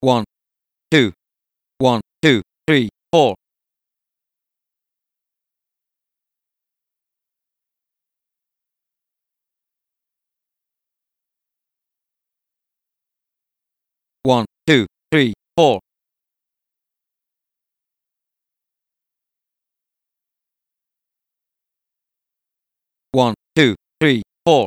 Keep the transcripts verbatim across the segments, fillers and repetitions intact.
One, two, one, two, three, four. One, two, three, four. One, two, three, four.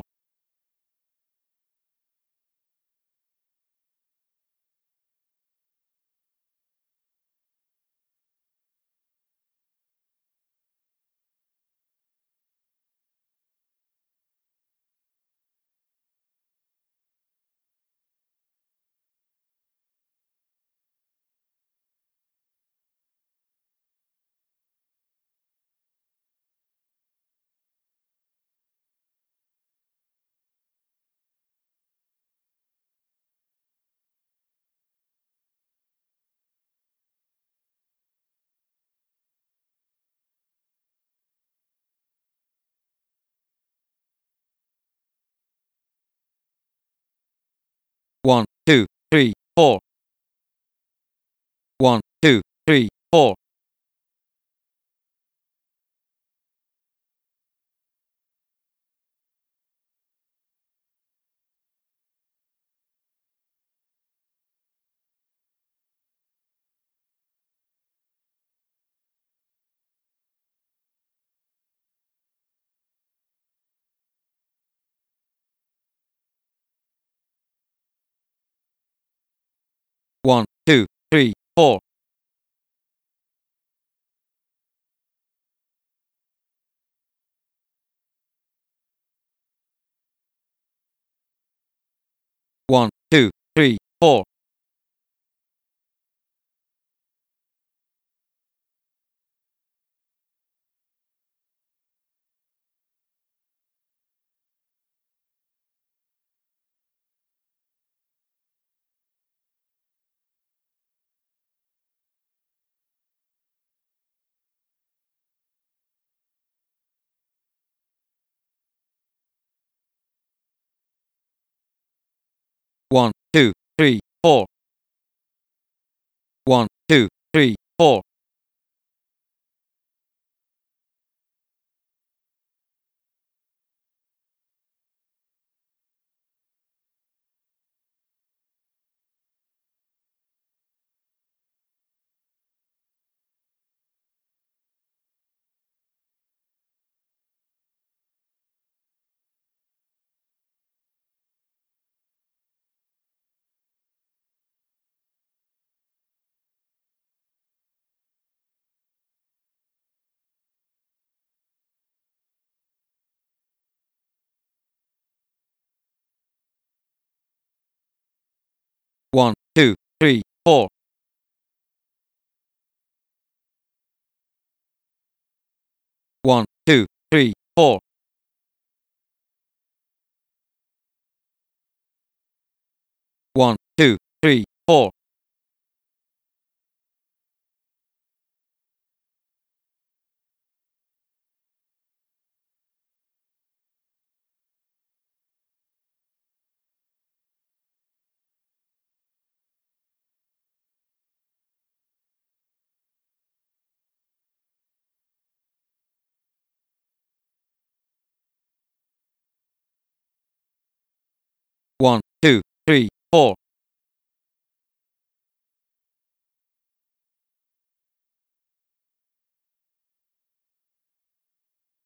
One, two, three, four. One, two, three, four. One, two, three, four. One, two, three, four. One, two, three, four. One, two, three, four. One, two, three, four. One, two, three, four. One, two, three, four. One, two, three, four.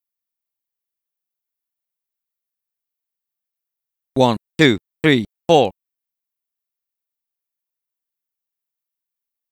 One, two, three, four.